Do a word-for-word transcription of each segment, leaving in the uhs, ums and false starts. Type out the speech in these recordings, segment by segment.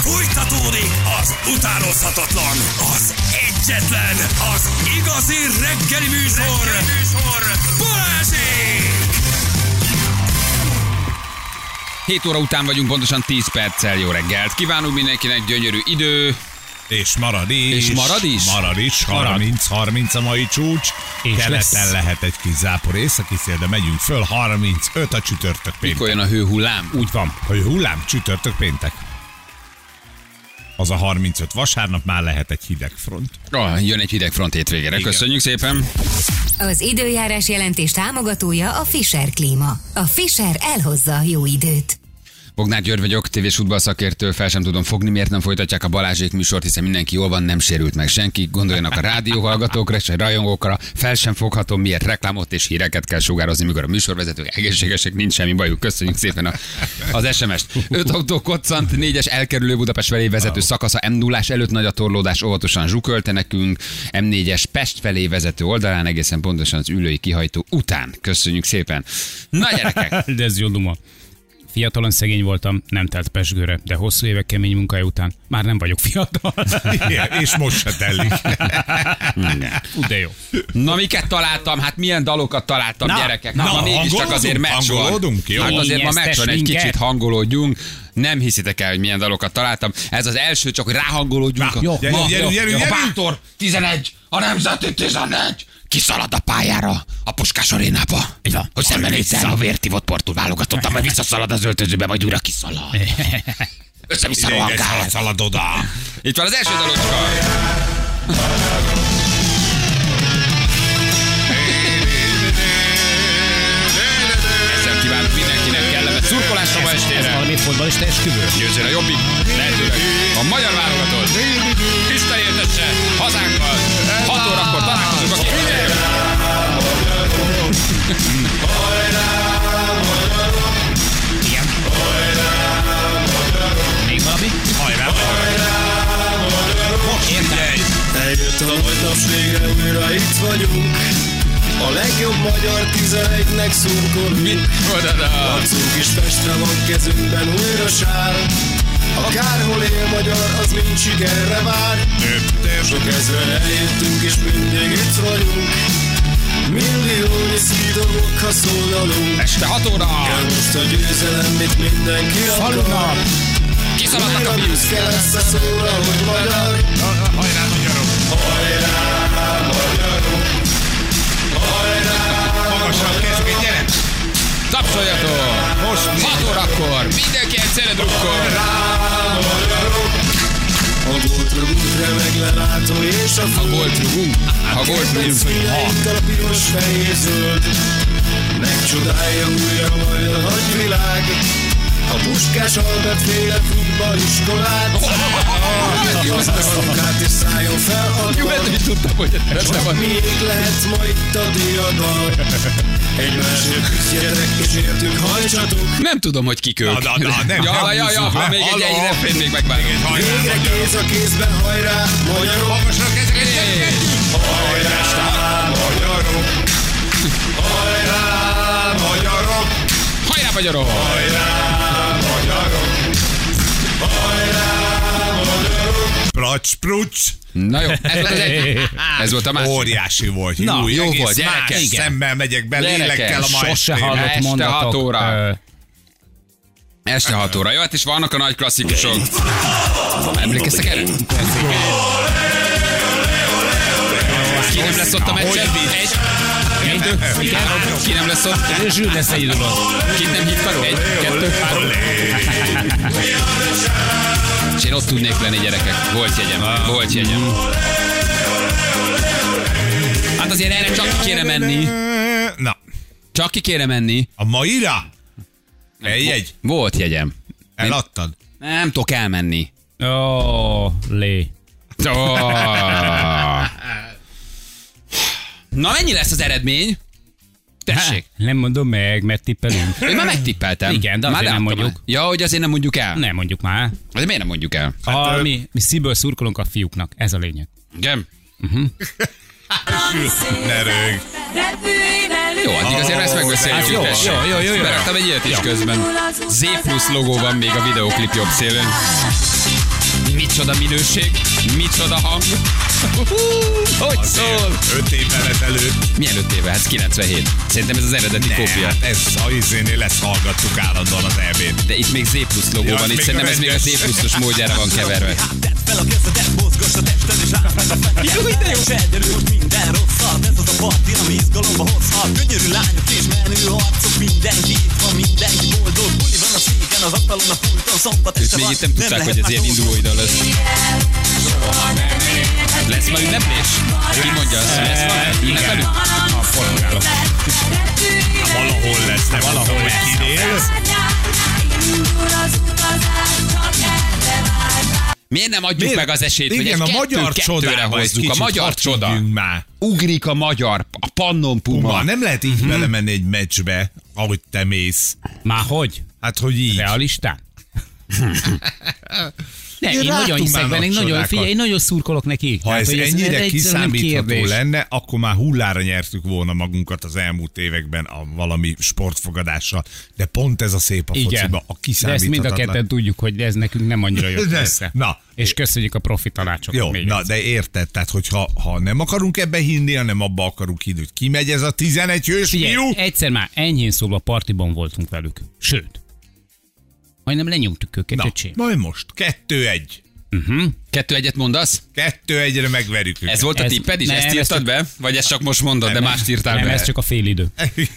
Fújtatódik az utánozhatatlan, az egyetlen, az igazi reggeli műsor, reggeli műsor. Balázsék! hét óra után vagyunk, pontosan tíz perccel. Jó reggelt kívánunk mindenkinek, gyönyörű idő. És marad is. És marad is? Marad is. harminc harminc a mai csúcs. És keleten lesz. Lehet egy kis zápor északi szél, de megyünk föl. harmincöt a csütörtök péntek. Mikor jön a hőhullám? Úgy van. A hőhullám csütörtök péntek. Az a harmincöt vasárnap, már lehet egy hideg front. Oh, jön egy hideg front hétvégére. Igen. Köszönjük szépen. Az időjárás jelentés támogatója a Fischer Klíma. A Fischer elhozza a jó időt. Bognár György vagyok, tévés futballszakértő, fel sem tudom fogni, miért nem folytatják a Balázsék műsort, hiszen mindenki jól van, nem sérült meg senki. Gondoljanak a rádióhallgatókra és a rajongókra, fel sem foghatom, miért reklámot és híreket kell sugározni, mikor a műsorvezetők egészségesek, nincs semmi bajuk. Köszönjük szépen a, az es em est. Öt autó koccant, négyes elkerülő Budapest felé vezető szakasza em nullás előtt nagy a torlódás, óvatosan zsukölte nekünk, em négyes Pest felé vezető oldalán, egészen pontosan az ülői kihajtó után. Köszönjük szépen. Na gyerekek! De ez jó duma. Fiatalon szegény voltam, nem telt pezsgőre, de hosszú évek kemény munkája után már nem vagyok fiatal. Igen, és most se telik. Fú, de jó. Na, miket találtam? Hát milyen dalokat találtam, na, gyerekek? Na, na, ma mégiscsak azért meccs van. Hát azért ma meccs van, egy kicsit hangolódjunk. Nem hiszitek el, hogy milyen dalokat találtam. Ez az első, csak hogy ráhangolódjunk. Na, jó, ma, gyerünk, gyerünk, a Bátor tizenegy, a Nemzeti tizenegy. Kiszalad a pályára, a Puskás arénába. Így van. Hogy szembenézzel a vértivott portul válogatottam, majd visszaszalad az öltözőbe, majd újra kiszalad. Össze-vissza rohangál. Szalad oda. Itt van az első dalocska. Ezzel kívánok mindenkinek kellemet szurkolásra ma estére. Ez valami fotballista esküvő. Győzőn a jobbik, lehetőleg a magyar válogatott. Isten éltesse hazánkkal. hat órakor találkozunk a képviselőt. Igen. Még valami? Hajrá! Most figyelj! Eljött a nagy nap, végre újra itt vagyunk. A legjobb magyar tizenegynek szurkolunk. Arcunk is Pestre van, kezünkben újra sár. Akárhol él magyar, az mind sikerre vár. Sok ezren eljöttünk és mindig itt vagyunk. Milliónyi szídogok, ha szólalunk. Este hat óra. Kell most a győzelem, mit mindenki akar. Kiszaladnak a bíz kell ezt szóra, hogy magyar. Hajrá, magyarok! Hajrá, magyarok! Hajrá! Magasan kezdjük, gyere! Tapsoljatok! Most hat órakor mindenki egyszerre drukkol. A gólt rugunk remeg lelátó és a A föld. gólt rugunk. A gólt rugunk. Színeinkkel a piros fehér zöld. Megcsodálja újra majd a nagyvilág. A Puskás Albert féle futballiskolát. Meghoznak át és szálljon fel a Jó, dal. nem is tudtam, hogy ez Csak miénk lehet ma itt a diadal. Egymásért küzdjetek és értünk hajtsatok. Nem tudom, hogy kik ők. Na, na, na, nem, ja, nem ja, ja, húzzuk ha le. még egy, egy Halló. refrén még megvágjuk. Végre kéz a kézben, hajrá, magyarok! Magasan kezdjük, Hajrá, magyarok! Hajrá, magyarok! Hajrá, magyarok! Hajrá, magyarok! Hajrá, magyarok! Pracs, prucs. Na jó, ez volt az egy. Ez volt a másik. Óriási volt. Na, jó, jó egész volt, más gyerekek. szemmel megyek be, Gyerekek, lélekkel a ma Sose estére. hallott Este mondatok. hat óra. Ö, Este hat óra. Jó, hát és vannak a nagy klasszikusok. Emlékeztek erre? Ki nem lesz ott a meccsen? Egy, kettő, igen. Ki nem lesz ott? Zsűr lesz egy dolog. Kit nem hívtak? Egy, kettő, három. És én ott tudnék lenni, gyerekek. Volt jegyem, volt jegyem. Hát azért erre csak ki kéne menni. Na, Csak ki kéne menni. a maira? Eljegy? Volt jegyem. Eladtad? Nem tudok elmenni. Ó, lé. Oh. Na, mennyi lesz az eredmény? Tessék. Há, nem mondom meg, mert tippelünk. Én már megtippeltem. Igen, de azért nem leadtam mondjuk. el. Ja, hogy azért nem mondjuk el. Nem mondjuk már. De miért nem mondjuk el? Ha ö- mi, mi szívből szurkolunk a fiúknak, ez a lényeg. Igen? Ne rög. Jó, addig azért ezt megbeszéljük. Hát jó, tessék. jó, jó, jó, jó. Beraktam egy ilyet is közben. Z plusz logó van még a videóklip jobb szélén. Micsoda minőség, micsoda hang. Hogy szól? öt évvel ezelőtt. Milyen öt éve? Hát kilencvenhét. Szerintem ez az eredeti Ne, kópia. hát ez a izénél lesz hallgattuk állandóan az é bét. De itt még Z plusz logó Ja, van, itt még szerintem a ez még a rendes. Z pluszos módjára van keverve. Fel a kezedet, mozgass a tested és át meg a fenyed. Jó, de jó! Segyelő, hogy minden rosszat, ez az a parti, ami izgalomba hozhat. Gyönyörű lányok és menő arcok, mindenki itt van, mindenki boldog. Buli van a széken, az asztalon, a pulton, szombat Őt este még van. itt nem tudták, hogy ez ilyen indulóidal lesz. Lesz ma ünneplés? Ki mondja azt? Lesz ma ünnepelünk? A portugálok. Valahol lesz, de valahol hogy kinél. Miért nem adjuk Miért? meg az esélyt, hogy Igen, egy a magyar kettő-kettőre csodába egy hozzuk? A kicsit magyar hadd csoda. higgyünk már. Ugrik a magyar, a Pannon Puma. Puma, nem lehet így Mhm. belemenni egy meccsbe, ahogy te mész. Már hogy? Hát, hogy így. Realistán? Ne, Én én nagyon láttunk hiszek már benne, én nagy nagyon, csodákat. figyelj, én nagyon szurkolok neki. Ha Tehát, ez hogy ennyire egyszerűen nem kiszámítható kérdés. lenne, akkor már hullára nyertük volna magunkat az elmúlt években a valami sportfogadással. De pont ez a szép a Igen, fociba, a de ezt mind a kiszámíthatatlan. ketten tudjuk, hogy ez nekünk nem annyira jött De- össze. na. És köszönjük a profi tanácsokat Jó, még na, egyszer. de érted, tehát hogyha ha nem akarunk ebbe hinni, hanem abba akarunk hinni, hogy kimegy ez a tizenegy hős Figyelj, fiú. egyszer már enyhén szólva partiban voltunk velük. Sőt, majdnem lenyomtuk őket, Na, öcsém. majd most, kettő egy. Kettő egyet mondasz? Kettő egyre megverjük őket. Ez volt a Ez- tipped is? nem, Ezt ez írtad csak- be? Vagy ezt csak most mondod, de mást írtál Nem, be? ez csak a félidő.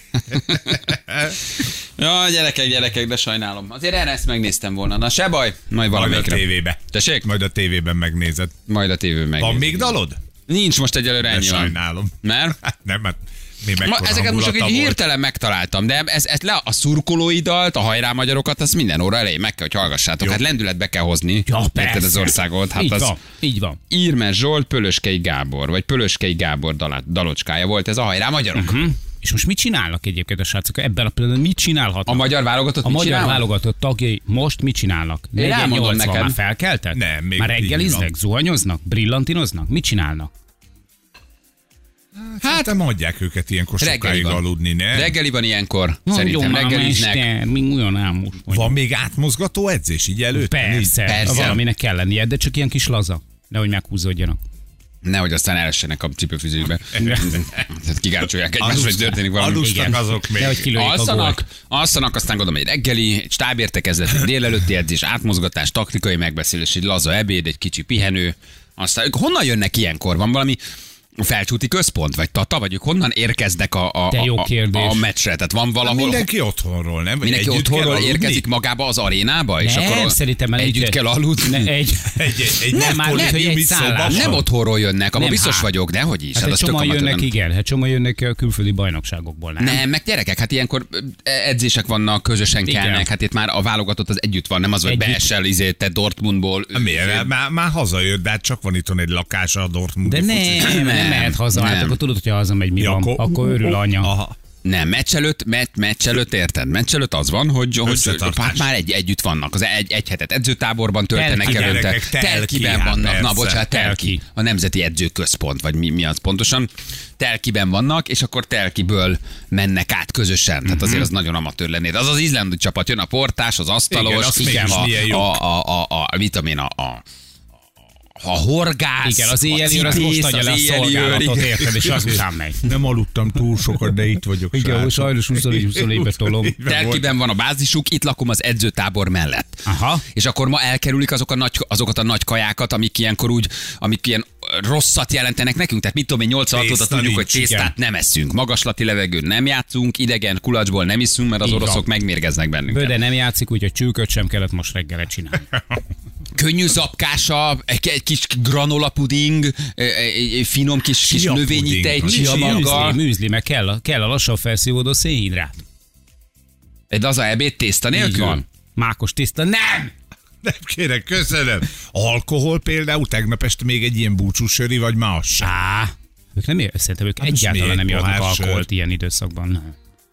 Ja, gyerekek, gyerekek, de sajnálom. Azért erre ezt megnéztem volna. Na, se baj. Majd Majd a valamelyikre. tévébe. Tessék? Majd a tévében megnézed. Majd a tévőn meg. Van még dalod? Nincs most egyelőre De ennyi van. sajnálom. Mert? Hát nem, hát mi Ma, mekkora ezeket most csak így hangulata volt. hirtelen megtaláltam, de ez, ez le a szurkolói dalt, a hajrá magyarokat, az minden óra elején meg kell, hogy hallgassátok. Jó. Hát lendületbe kell hozni. Ja, Érted persze. az országot? Hát így az van, így van. Írmes Zsolt, Pölöskei Gábor, vagy Pölöskei Gábor dalát, dalocskája volt ez a hajrá magyarok. Hm? És most mit csinálnak egyébként a srácok? Ebben a pillanatban mit csinálhatnak? A magyar válogatott A mit magyar csinál? válogatott tagjai most mit csinálnak? elmondom negyven nyolcvan neked. már felkeltek? Nem, még Már így reggeliznek, van. zuhanyoznak, brillantinoznak? Mit csinálnak? Hát nem adják őket ilyenkor Reggeli sokáig van. aludni, ne? Reggeli van ilyenkor. Szerintem Nagyon már reggeliznek. mester, mi olyan álmos vagy. Van még átmozgató edzés így előtt? Persze, Persze. valaminek kell lennie, de csak ilyen kis laza. Nehogy meghúzódjanak. Nehogy aztán elessenek a cipőfűzőjükbe. Tehát kigárcsolják egymást, vagy történik valami. Alusztak Igen. azok még. Nehogy kilőjék a gólt. Alszanak, alszanak, aztán gondolom egy reggeli, egy stábértekezlet, egy délelőtti edzés, átmozgatás, taktikai megbeszélés, egy laza ebéd, egy kicsi pihenő. Aztán ők honnan jönnek ilyenkor? Van valami felcsúti központ, vagy Tata, vagy ők honnan érkeznek a, a, De jó a, kérdés. a, a meccsre? Tehát van valahol... Mindenki otthonról, nem? Vagy Mindenki együtt kell otthonról aludni? érkezik magába az arénába, és Nem, akkor szerintem el együtt így- kell aludni. Ne, egy, Egy, egy, egy Nem, nagy már lehet, hogy egy kollégiumi szállás. szobában. Nem otthonról jönnek, abban Nem, biztos hát. vagyok, de hogy is. hát egy az tök csomóan amatőr, jönnek, nem? igen, hát csomóan jönnek a külföldi bajnokságokból, nem? Nem, meg gyerekek, hát ilyenkor ö, edzések vannak, közösen Igen. kelnek, hát itt már a válogatott az együtt van, nem az, hogy Együtt. beesel izé, te Dortmundból. Miért? Már, már hazajött, de hát csak van itthon egy lakása a Dortmund. De nem, nem, nem mehet haza, hát Nem. akkor tudod, hogyha hazamegy, mi Ja, van, akkor- akkor örül anya. Aha. Nem, meccs előtt, meccs, meccs előtt érted? Meccs előtt az van, hogy, hogy Összetartás. hát már egy, együtt vannak. Az egy, egy hetet edzőtáborban töltenek Telki, előtte. gyerekek, telki, Telkiben hát vannak. Na, persze. bocsánat, telki. Telki. A Nemzeti Edzőközpont, vagy mi, mi az pontosan. Telkiben vannak, és akkor Telkiből mennek át közösen. Tehát azért az nagyon amatőr lennéd. Az az izlandi csapat, jön a portás, az asztalos, Igen, azt mégis a, milyen jó. a, a, a, a, mit tudom én, a, a a horgász, Igen, az éjjeli őr, az cipész, most adja le a éjjeli őr, szolgálatot, igen. érted, és azután megy. Nem aludtam túl sokat, de itt vagyok. Igen, sajnos huszonnégy-huszonnégybe tolom. Telkiben van a bázisuk, itt lakom az edzőtábor mellett. Aha. És akkor ma elkerülik azok a nagy, azokat a nagy kajákat, amik ilyenkor úgy, amik ilyen rosszat jelentenek nekünk. Tehát mit tudom én, nyolcvanhat óta Tészta tudjuk, hogy nincs, tésztát igen. nem eszünk. Magaslati levegőn nem játszunk, idegen kulacsból nem iszunk, mert az Így van. oroszok megmérgeznek bennünket. Böde nem játszik, úgyhogy csülköt sem kellett most reggelre csinálni. Könnyű zapkása, egy, egy kis granola puding, egy, egy finom kis, kis Chia növényi tej, puding. chia maga. Műzli, műzli, meg kell a, kell a lassan felszívódó szénhidrát. Egy laza ebéd tészta Így nélkül? van. Mákos tiszta. Nem! Nem kérek, köszönöm. Alkohol például, tegnap este még egy ilyen búcsúsöri, vagy más. Á, ők nem ér, szerintem ők Hát most egyáltalán mi, nem egy adnak pohár sör? alkoholt ilyen időszakban. Nem.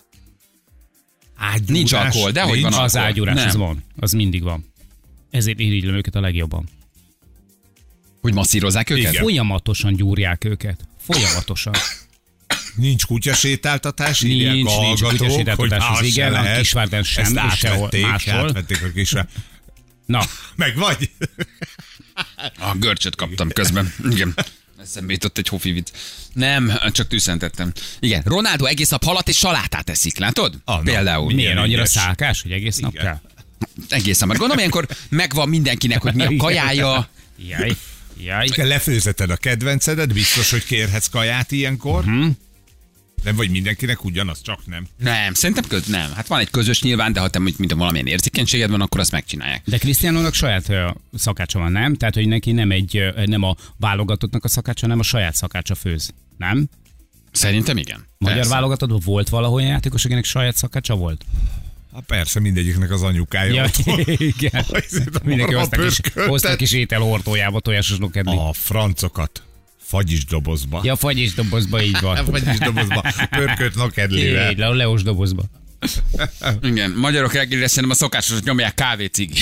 Ágyúrás, Nincs alkohol, de hogy nincs? van alkohol? Az ágyúrás, Nem. az van. Az mindig van. Ezért irigylem őket a legjobban. Hogy masszírozzák őket? Igen. Folyamatosan gyúrják őket. Folyamatosan. Nincs kutyasétáltatás, írják Nincs, a nincs hallgatók, kutyasétáltatás, hogy az az igen, se a lehet. Kisvárden sem, Ezt és sehol átvették, máshol. átvették a kisre. Na, Meg vagy? görcsöt kaptam közben. Igen. Eszembe jutott egy hofi vicc. Nem, csak tűszentettem. Igen, Ronaldo egész nap halat és salátát eszik, látod? Ah, Például. Milyen annyira ügyes. szálkás, hogy egész nap kell? Egész nap. Gondolom, ilyenkor megvan mindenkinek, hogy mi a kajája. Jaj, jaj. Lefőzeted a kedvencedet, biztos, hogy kérhetsz kaját ilyenkor. Uh-huh. Nem vagy mindenkinek ugyanaz, csak nem. Nem, szerintem köz, nem. Hát van egy közös nyilván, de ha te mint valamilyen érzékenységed van, akkor azt megcsinálják. De Cristianónak saját ö, szakácsa van, nem? Tehát, hogy neki nem egy, ö, nem a válogatottnak a szakácsa, hanem a saját szakácsa főz. Nem? Szerintem igen. Magyar Persze. válogatottban volt valahol olyan játékos, akinek saját szakácsa volt? Hát persze, mindegyiknek az anyukája. Ja, otthon. igen. A Mindenki marha hoztak is, pörköltet. hoztak is ételhordójába tojásos nokedli. A francokat. Fagyis dobozba. Ja, fagyis dobozba, így van. Fagyis dobozba. Pörkölt nokedlivel. Így, le, leos dobozba. Igen, magyarok reggelire szerintem a szokásos, hogy nyomják kávécigi.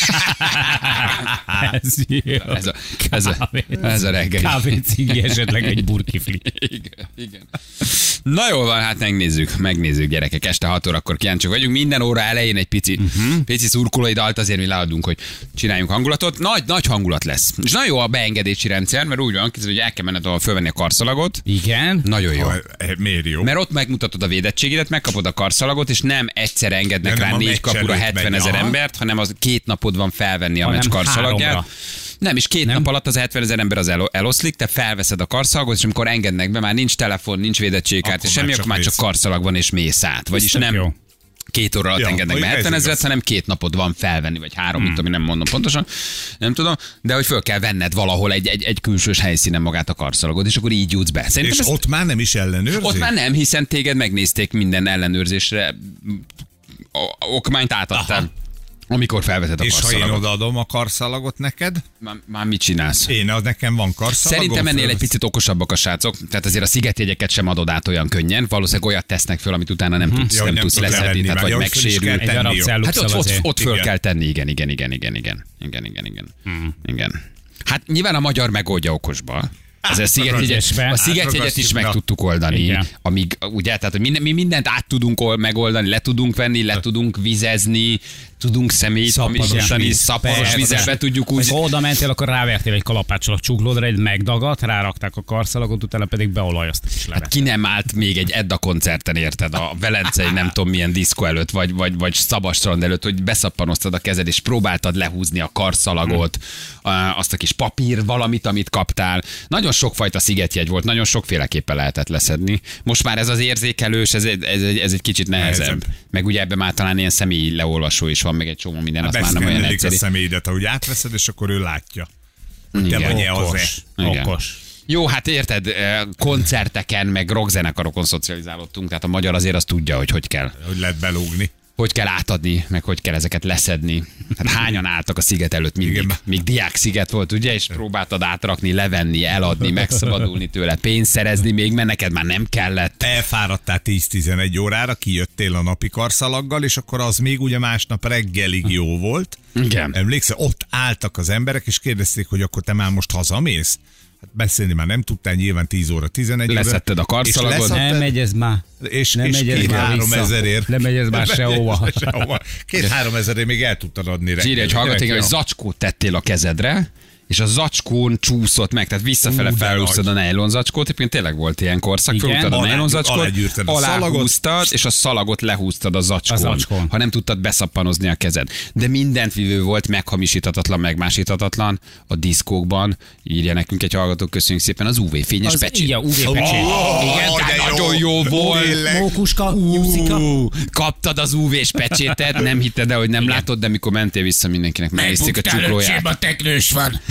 Ez jó. Ez a, ez a, ez a reggeli. Kávécigi, esetleg egy burkifli. Igen, igen. Na jól van, hát megnézzük, megnézzük gyerekek. Este hat órakor kíváncsiak vagyunk. Minden óra elején egy pici, uh-huh. pici szurkolói dalt azért mi leadunk, hogy csináljunk hangulatot. Nagy, nagy hangulat lesz. És nagyon jó a beengedési rendszer, mert úgy van, hogy el kell menned ahol fölvenni a karszalagot. Igen. Nagyon jó. Ha, miért jó? Mert ott megmutatod a védettségedet, megkapod a karszalagot, és nem egyszer engednek De nem rá a négy meccs kapura előtt hetven megy, ezer aha. embert, hanem az két napod van felvenni a Hanem meccs karszalagját. háromra. Nem, és két Nem? nap alatt az hetven ezer ember az el, eloszlik, te felveszed a karszalagot, és amikor engednek be, már nincs telefon, nincs védettségkártya, Akkor semmi, már akkor csak már csak mész. karszalag van, és mész át. Vagyis tök nem jó. két óra alatt Ja, engednek be hogy ez hetven ezeret, igaz. hanem két napod van felvenni, vagy három, Hmm. mint ami nem mondom pontosan, nem tudom, de hogy föl kell venned valahol egy, egy, egy külsős helyszínen magát a karszalagot, és akkor így jutsz be. Szerintem És ez- ott már nem is ellenőrzi? ott már nem, hiszen téged megnézték minden ellenőrzésre, o- okmányt átadtál, amikor felveted a És ha én karszalagot. odaadom a karszalagot neked, Már, már mit csinálsz? én az nekem van karszalagom. Szerintem ennél egy fölvesz- picit okosabbak a srácok, tehát azért a szigetjegyeket sem adod át olyan könnyen, valószínűleg olyat tesznek föl, amit utána nem tudsz, Ja, nem hogy nem tudsz tudsz leszedni, levenni, tehát már. vagy Ja, föl is kell megsérül. Egy darab tenni, jó. cellux Hát ott, ott, azért. ott föl Igen. kell tenni, igen, igen, igen, igen, igen, igen, igen, igen. igen. Hát nyilván a magyar megoldja okosba. Az a szigetjegyet, ügyesbe. a szigetjegyet is Átragasztjuk, meg na. tudtuk oldani, Igen. amíg, ugye, tehát hogy minden, mi mindent át tudunk ol- megoldani, le tudunk venni, le tudunk vizezni, tudunk szemét Szappanos hamisítani, víz. szappanos Persze. vizet be tudjuk úgy. Ha oda mentél, akkor rávertél egy kalapáccsal a csuklódra, egy megdagadt, rárakták a karszalagot, utána pedig beolajoztak is levet. Ki nem állt még egy Edda koncerten, érted? A velencei nem tudom milyen diszkó előtt, vagy, vagy, vagy Szabadstrand előtt, hogy beszappanoztad a kezed, és próbáltad lehúzni a karszalagot, hmm. azt a kis papír valamit, amit kaptál. Nagyon sokfajta szigetjegy volt, nagyon sokféleképpen lehetett leszedni. Most már ez az érzékelős, ez, egy- ez, egy- ez egy kicsit nehezebb. Nehezebb. Meg ugye ebben már talán ilyen személyi leolvasó is van, meg egy csomó minden, az már nem olyan Beszkennelik a egyszerű. személyedet, ahogy átveszed, és akkor ő látja. Te Igen. vagy az-e. Okos. Igen. Okos. Jó, hát érted, eh, koncerteken, meg rockzenekarokon szocializálódtunk, tehát a magyar azért azt tudja, hogy hogy kell. Hogy lehet belógni. Hogy kell átadni, meg hogy kell ezeket leszedni. Hát hányan álltak a sziget előtt mindig? Igen. Még diák sziget volt, ugye? És próbáltad átrakni, levenni, eladni, megszabadulni tőle, pénzt szerezni még, mert neked már nem kellett. Elfáradtál tíz-tizenegy órára, kijöttél a napi karszalaggal, és akkor az még ugye másnap reggelig jó volt. Igen. Emlékszel, ott álltak az emberek, és kérdezték, hogy akkor te már most hazamész? Hát beszélni már nem tudtál, nyilván tíz óra, tizenegy óra. Leszetted a karszalagot. És leszedted- Nem megy ez már. És, Nem és megy ez már két-három vissza. ezerért. Nem megy ez már sehova. sehova. Két-három ezerért még el tudtad adni reggel. Írja egy hallgató, igen, hogy zacskót tettél a kezedre, és a zacskón csúszott meg, tehát visszafele Ú, de felhúztad a nagy. nejlon zacskót, egyébként tényleg volt ilyen korszak, Igen. felhúztad a Alá- nejlon zacskót, alágyűrted a szalagot. aláhúztad, és a szalagot lehúztad a zacskón, A zacskón. ha nem tudtad beszappanozni a kezed. De mindent vívő volt, meghamisíthatatlan, megmásíthatatlan a diszkókban, írja nekünk egy hallgató, köszönjük szépen, az ú vé-fényes Az pecsi. igen, ú vé pecsét. Igen, de tehát jó. nagyon jó volt. Tényleg. Mókuska, nyuszika. Ú, kaptad az ú vés pecsétet, nem hitted el, hogy nem látod, de mikor mentél vissza, mindenkinek megnézték a csuklóját. a teknős van.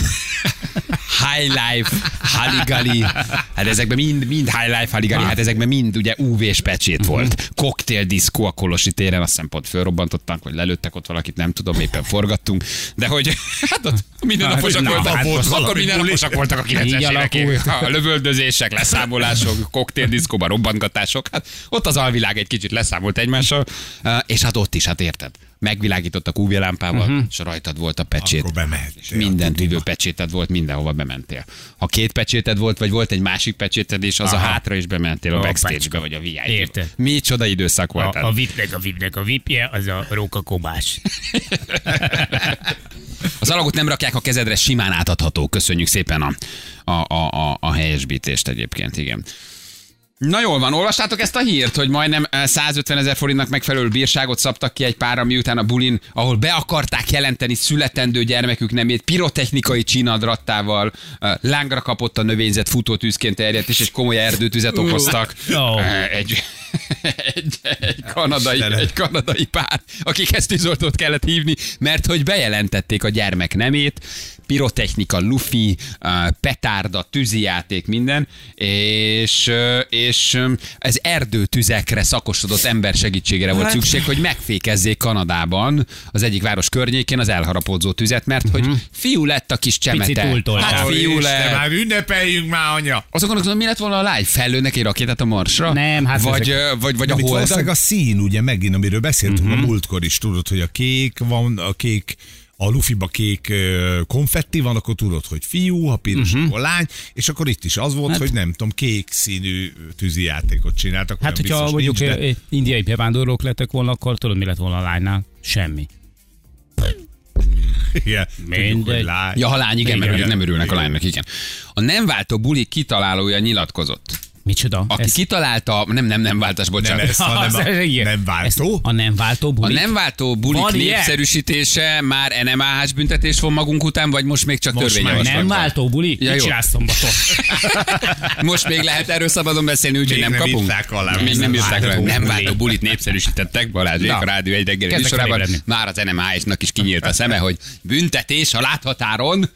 High Life, Haligali, hát ezekben mind, mind High Life, Haligali, hát ezekben mind ugye ú vés pecsét volt. Cocktail diszkó a Kolosi téren, azt hiszem pont fölrobbantottak, vagy lelőttek ott valakit, nem tudom, éppen forgattunk, de hogy hát ott mindennaposak Hát, voltak, na, hát akkor most valami mindennaposak voltak a Így kilencvenes alakult. évek. A lövöldözések, leszámolások, cocktail diszkóban robbantgatások, hát ott az alvilág egy kicsit leszámolt egymással, és hát ott is, hát érted. megvilágítottak ú vé-lámpával, uh-huh. és rajtad volt a pecsét. Akkor bemehettél. És minden tűvő pecséted volt, mindenhova bementél. Ha két pecséted volt, vagy volt egy másik pecséted, és az Aha. a hátra is bementél a A backstage-be, vagy a vé i pé-be. Érted. Micsoda időszak volt. A, a vipnek a vipnek a vipje, az a Róka Kobás. Az alagot nem rakják a kezedre, simán átadható. Köszönjük szépen a, a, a, a, a helyesbítést egyébként, igen. Na jól van, olvastátok ezt a hírt, hogy majdnem százötven ezer forintnak megfelelő bírságot szabtak ki egy párra, miután a bulin, ahol be akarták jelenteni születendő gyermekük nemét, pirotechnikai csínadrattával, lángra kapott a növényzet, futótűzként terjedt, és egy komoly erdőtüzet okoztak. Oh. Egy, egy, egy, kanadai, egy kanadai pár, akikhez tűzoltót kellett hívni, mert hogy bejelentették a gyermek nemét, pirotechnika, lufi, petárda, tűzijáték, minden, és, és ez erdőtüzekre szakosodott ember segítségére volt szükség, hogy megfékezzék Kanadában, az egyik város környékén az elharapódzó tüzet, mert hogy fiú lett a kis csemete. Hát fiú lett. Már ünnepeljünk már, anya! Azon gondolom, mi lett volna a lány? Fellőnek egy rakétát a Marsra? Nem, hát vagy, ezek... vagy, vagy a Holdon. Holdon? A szín, ugye megint, amiről beszéltünk uh-huh. a múltkor is, tudod, hogy a kék van, a kék a lufiba kék konfetti van, akkor tudod, hogy fiú, ha piros, uh-huh. akkor lány, és akkor itt is az volt, hát, hogy nem tudom, kék színű tűzijátékot csináltak. Hát, hogyha mondjuk nincs, de... indiai bevándorlók lettek volna, akkor tudod, mi lett volna a lánynál? Semmi. Igen, tudjuk, hogy lány. Ja, ha lány, igen, igen, mert igen, nem örülnek igen. a lánynak, igen. A nem váltó buli kitalálója nyilatkozott. Micsoda? Aki ez... kitalálta, nem, nem, nem váltás, bocsánat. Nem, ez, hanem a nem váltó. A nem váltó bulik. A nem váltó bulik Van népszerűsítése már en em á hás büntetés von magunk után, vagy most még csak törvényjavaslat? Nem váltó buli? Ja, mit csinálsz szombaton? Most még lehet erről szabadon beszélni, úgyhogy nem, nem kapunk? Alá, még nem írták alá. Nem buli. váltó bulit népszerűsítettek, Balázsék a Rádió egy reggeli műsorában. Már az en em á-nak is kinyílt a szeme, hogy büntetés a láthatáron.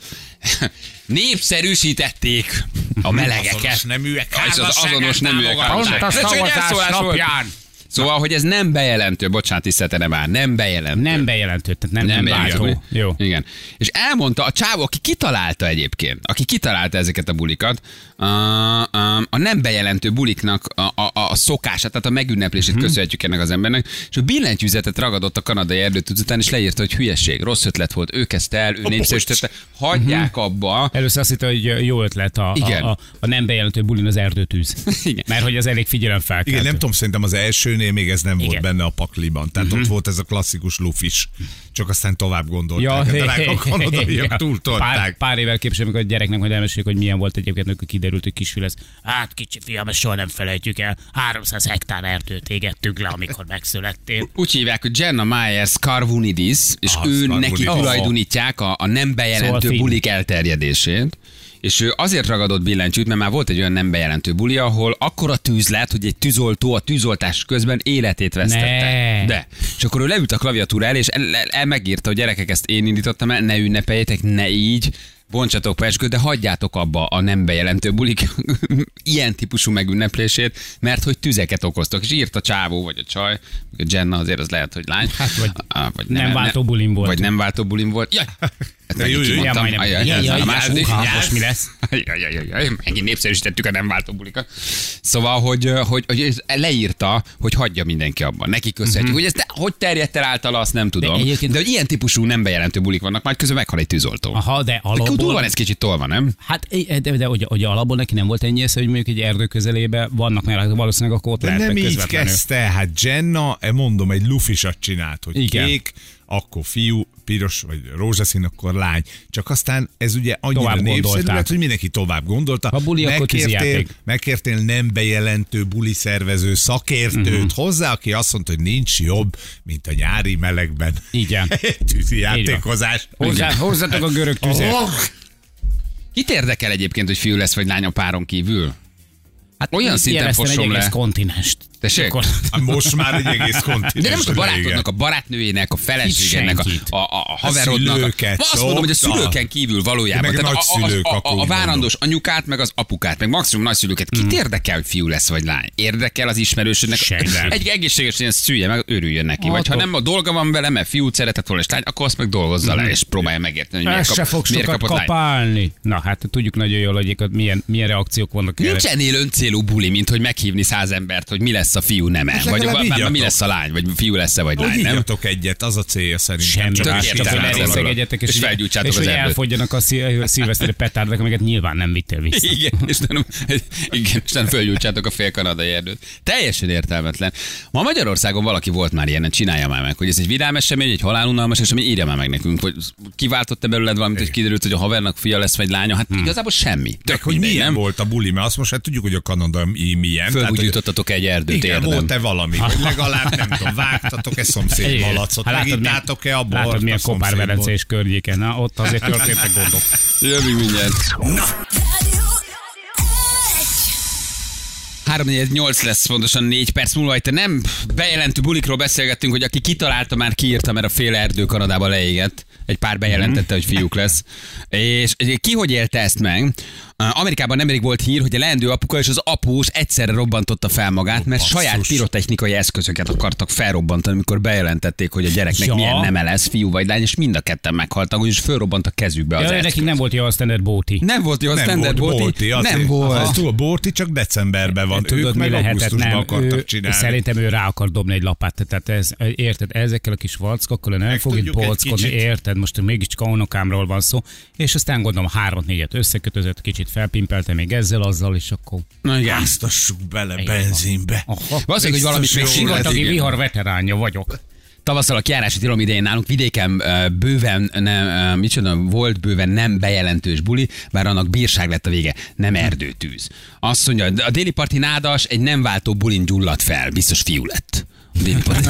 Népszerűsítették a melegeket. Azonos neműek És az azonos neműek szavazás napján. Szóval, hogy ez nem bejelentő, bocsánat, tiszteltene már, nem bejelentő. Nem bejelentő, tehát nem, nem, nem váltó. Jó. Igen. És elmondta a csávó, aki kitalálta egyébként, aki kitalálta ezeket a bulikat, a, a, a nem bejelentő buliknak a, a, a szokását, tehát a megünneplését hmm. köszönhetjük ennek az embernek, és a billentyűzetet ragadott a kanadai erdőtűz után, és leírta, hogy hülyeség, rossz ötlet volt, ő kezdte el, ő népszerűsítette, hagyják hmm. abba. Először azt hitte, hogy jó ötlet a, a, a, a nem bejelentő bulin az erdőtűz. Igen. Mert hogy az elég figyelemfelkeltő. Igen, nem tudom, szerintem az elsőnél még ez nem Igen. volt benne a pakliban. Tehát uh-huh. ott volt ez a klasszikus lufis. Csak aztán tovább gondolták. Ja, hát a kanadaiak túltolták. Pár, pár évvel később, amikor a gyereknek majd elmesélik, hogy milyen volt egyébként, amikor kiderült, hogy kisfiú lesz. Hát kicsi fiam, ezt soha nem felejtjük el. háromszáz hektár erdőt égettünk le, amikor megszülettél. Úgy hívják, hogy Jenna Myers Karvunidis, és Ah, ő Karvunidis. neki tulajdonítják a, a nem bejelentő Szóval bulik elterjedését. És ő azért ragadott billentyűt, mert már volt egy olyan nem bejelentő buli, ahol akkora tűz lett, hogy egy tűzoltó a tűzoltás közben életét vesztette. Ne. De. És akkor ő leült a klaviatúra el, és el, el, el megírta, hogy gyerekek, ezt én indítottam el, ne ünnepeljétek, ne így, bontsatok pecskőt, de hagyjátok abba a nem bejelentő bulik ilyen típusú megünneplését, mert hogy tüzeket okoztok. És írt a csávó, vagy a csaj, a Jenna azért az lehet, hogy lány. Hát, vagy, a, vagy nem, nem váltó bulim volt. Vagy nem váltó bulim volt. Jaj! De jó, jó, kimondtam. majdnem. Ajaj, Jaj, jaj, a második. jaj, most mi lesz? Jaj, jaj, jaj, jaj, megint népszerűsítettük a nem váltó bulikat. Szóval, hogy, hogy, hogy leírta, hogy hagyja mindenki abban. Neki köszönhetjük. Uh-huh. Hogy ez de, hogy terjedt el általa, azt nem tudom. De, egyébként... de hogy ilyen típusú nem bejelentő bulik vannak, majd közben meghal egy tűzoltó. Aha, de alapból... Túl van ez kicsit tolva, nem? Hát, de, de, de hogy, hogy alapból neki nem volt ennyi esze, hogy mondjuk egy erdő közelébe vannak, mert valószínűleg akkor ott De lehetnek nem így közvetlenül. kezdte, hát Jenna, mondom, egy lufisat csinált, hogy Igen. kék, akkor fiú, piros vagy rózsaszín, akkor lány. Csak aztán ez ugye annyira Tovább népszerű gondolták. lett, hogy mindenki tovább gondolta. A buli akkor megkértél, tűzijáték. megkértél nem bejelentő buli szervező szakértőt Mhm. hozzá, aki azt mondta, hogy nincs jobb, mint a nyári melegben. Igen. Tűzijátékozás. Hozzá, hozzatok a görög tüzet. Oh, Kit érdekel egyébként, hogy fiú lesz vagy lány a páron kívül? Hát olyan szinten jeleztem fossom egy le. egész kontinenst. Tessék? Akkor... hát most már egy egész kontinens. De nem csak a barátodnak, a barátnőjének, a feleségének, a, senkit. a, a, a haverodnak. A szülőket Azt mondom, hogy a szokta. szülőken kívül valójában. Meg Tehát a, a, nagyszülők, a, a, akkor a úgy várandós anyukát, meg az apukát, meg maximum nagyszülőket. Kit érdekel, hogy fiú lesz vagy lány? Érdekel az ismerősödnek? Senki. Egy egészséges ilyen szülje, meg örüljön neki. Vagy ha Attól- nem a dolga van vele, mert fiút szeretett volna, és lány, akkor azt meg dolgozza le, és próbálja megérteni, hogy miért, Ezt se kap, fog miért sokat kapott lány. kapálni. Na hát tudjuk nagyon jól, hogy milyen, milyen reakciók vannak erre. Nincs ennél öncélú buli, mint hogy meghívni száz embert, hogy mi lesz lesz a fiú neme. Hát Vagy legalább va- va- mi ígyatok. lesz a lány, vagy fiú lesz-e, vagy Hogy lány, nem? ígyatok egyet, az a célja szerintem. Semmi Csak más, értelme csak hogy dolog. elrészegedjetek, és, És ugye- felgyújtsátok és az hogy erdőt. elfogyjanak a szil- a szilveszteri petárdok, amiket nyilván nem vittél vissza. Igen, és nem, igen, és nem fölgyújtsátok a fél kanadai erdőt. Teljesen értelmetlen. Ma Magyarországon valaki volt már ilyen, csinálja már meg, hogy ez egy vidám esemény, egy halálunalmas esemény, írja már meg nekünk, hogy kiváltott-e belőled valamit, hogy kiderült, hogy a havernak fia lesz, vagy lánya. Hát igazából semmi. Tök, Tök hogy mindegy, milyen nem? volt a buli, mert azt most hát tudjuk, hogy a kanadai milyen. Tehát, hogy- Fölgyújtottatok egy erdőt, igen, érdem. volt-e valami, hogy legalább nem tudom, vágtatok-e szomszéd Igen. malacot, Hát látod, milyen- megittátok-e a bort Látod, milyen a szomszédból? Kopár-Velence és környéken. Na, ott azért történtek gondok. Jövünk mindjárt. három nyolc lesz pontosan négy perc múlva, itt nem bejelentő bulikról beszélgettünk, hogy aki kitalálta, már kiírta, mert a fél erdő Kanadában leégett. Egy pár bejelentette, hogy fiúk lesz. És ki hogy élte ezt meg? Amerikában nemrég volt hír, hogy a leendő apuka és az após egyszerre robbantotta fel magát, mert basszus. saját pirotechnikai eszközöket akartak felrobbantani, amikor bejelentették, hogy a gyereknek Ja. milyen neme lesz, fiú vagy lány, és mind a ketten meghaltak, úgyis fölrobbant a kezükbe az Ja, eszköz. nekik nem volt jó a standard bóti. Nem volt jó a Nem standard volt Bolti. Bolti, azért. Nem volt. Az túl Bolti csak decemberben van. Tudod, Ők mi meg lehetett? augusztusban Nem, akartak ő, csinálni. szerintem ő rá akar dobni egy lapát. Tehát ez, érted, ezekkel a kis valckokkal nem Meg fog itt tudjuk egy polckodni, kicsit. érted? Most mégiscsak a unokámról van szó. És aztán gondolom hármat, négyet összekötözött, kicsit felpimpelte még ezzel, azzal, és akkor... Na igen. Áztassuk bele Igen. benzinbe. Aha. Valószínűleg, hogy valamit még Biztos jó sivatagi lesz. Sivatagi igen. vihar veteránja vagyok. Tavasszal a kijárási tilalom idején nálunk vidéken ö, bőven, nem, ö, micsoda, volt bőven nem bejelentős buli, bár annak bírság lett a vége, nem erdőtűz. Azt mondja, a déli parti nádas egy nem váltó bulin gyulladt fel, biztos fiú lett. A déli parti.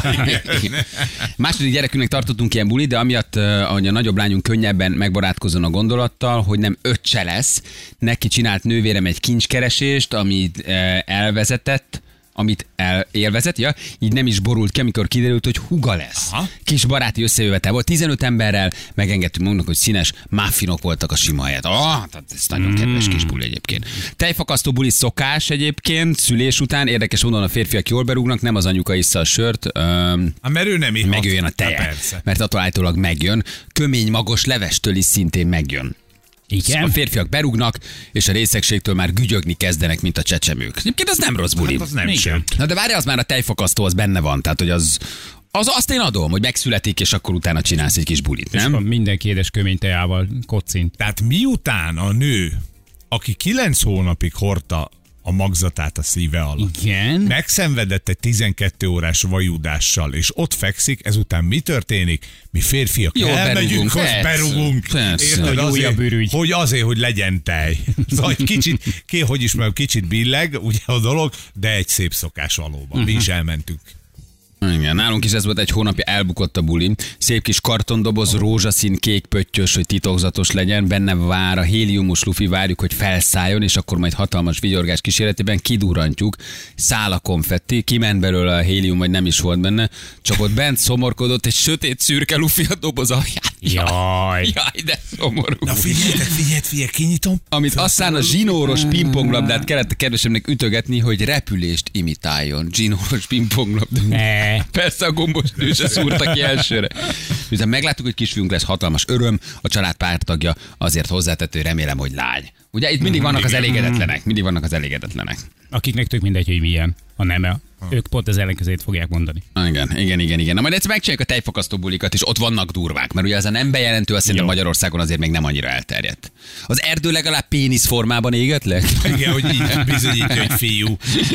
Második gyerekünknek tartottunk ilyen bulit, de amiatt, ö, hogy a nagyobb lányunk könnyebben megbarátkozzon a gondolattal, hogy nem öccse lesz, neki csinált nővérem egy kincskeresést, amit ö, elvezetett, amit el, élvezet, ja, így nem is borult ki, amikor kiderült, hogy húga lesz. Aha. Kis baráti összejövetel volt, tizenöt emberrel, megengedtünk magunknak, hogy színes muffinok voltak a sima helyet. Ah, tehát ez nagyon kedves kis buli egyébként. Tejfakasztó buli szokás egyébként, szülés után, érdekes módon a férfiak jól berúgnak, nem az anyuka issza a sört, öm, Hát, mert ő nem ihat. megjöjjön a Hát teje, persze. mert attól állítólag megjön. Kömény magos levestől is szintén megjön. Igen? A férfiak berúgnak, és a részegségtől már gügyögni kezdenek, mint a csecsemők. Egyébként az nem rossz buli. Hát az nem Igen. sem. Na de várj, az már a tejfakasztó, az benne van, tehát hogy az, az azt én adom, hogy megszületik, és akkor utána csinálsz egy kis bulit, És nem? van mindenki édes kömény tejával kocint. Tehát miután a nő, aki kilenc hónapig hordta a magzatát a szíve alatt, Igen. megszenvedett egy tizenkét órás vajudással, és ott fekszik, ezután mi történik? Mi férfiak Jó, elmegyünk, berúgunk, azt persze, berugunk. persze. Érted? Hogy Azért, újabb ürügy. hogy azért, hogy legyen tej. Szóval egy kicsit, ki, hogy is mondjam, kicsit billeg, ugye a dolog, de egy szép szokás valóban. Mi is elmentünk. Igen, nálunk is ez volt, egy hónapja elbukott a buli. Szép kis kartondoboz, rózsaszín, kék pöttyös, hogy titokzatos legyen, benne vár a héliumos lufi, várjuk, hogy felszálljon, és akkor majd hatalmas vigyorgás kíséretében kidurrantjuk. Száll a konfetti, kiment belőle a hélium, vagy nem is volt benne, csak ott bent szomorkodott egy sötét szürke lufi a doboz alján. Jaj. Jaj, de szomorú. Na figyeljetek, figyelj, figyelj, kinyitom. Amit aztán a zsinóros pingponglabdát kellett a kedvesemnek ütögetni, hogy repülést imitáljon. Zsinóros pingponglabdát. Ne. Persze a gombos nő se szúrta ki elsőre. Miután megláttuk, hogy kisfiunk lesz, hatalmas öröm, a család pártagja azért hozzátett, hogy remélem, hogy lány. Ugye itt mindig vannak az elégedetlenek, mindig vannak az elégedetlenek. Akiknek tök mindegy, hogy milyen a neme. Ők pont az ellenkezőjét fogják mondani. Igen, igen, igen, igen. Na majd egyszer megcsináljuk a tejfakasztó bulikat, és ott vannak durvák, mert ugye ez a nem bejelentő, azt szerintem Jó. Magyarországon azért még nem annyira elterjedt. Az erdő legalább pénisz formában éget le? Igen, hogy így bizonyítja, hogy fiú.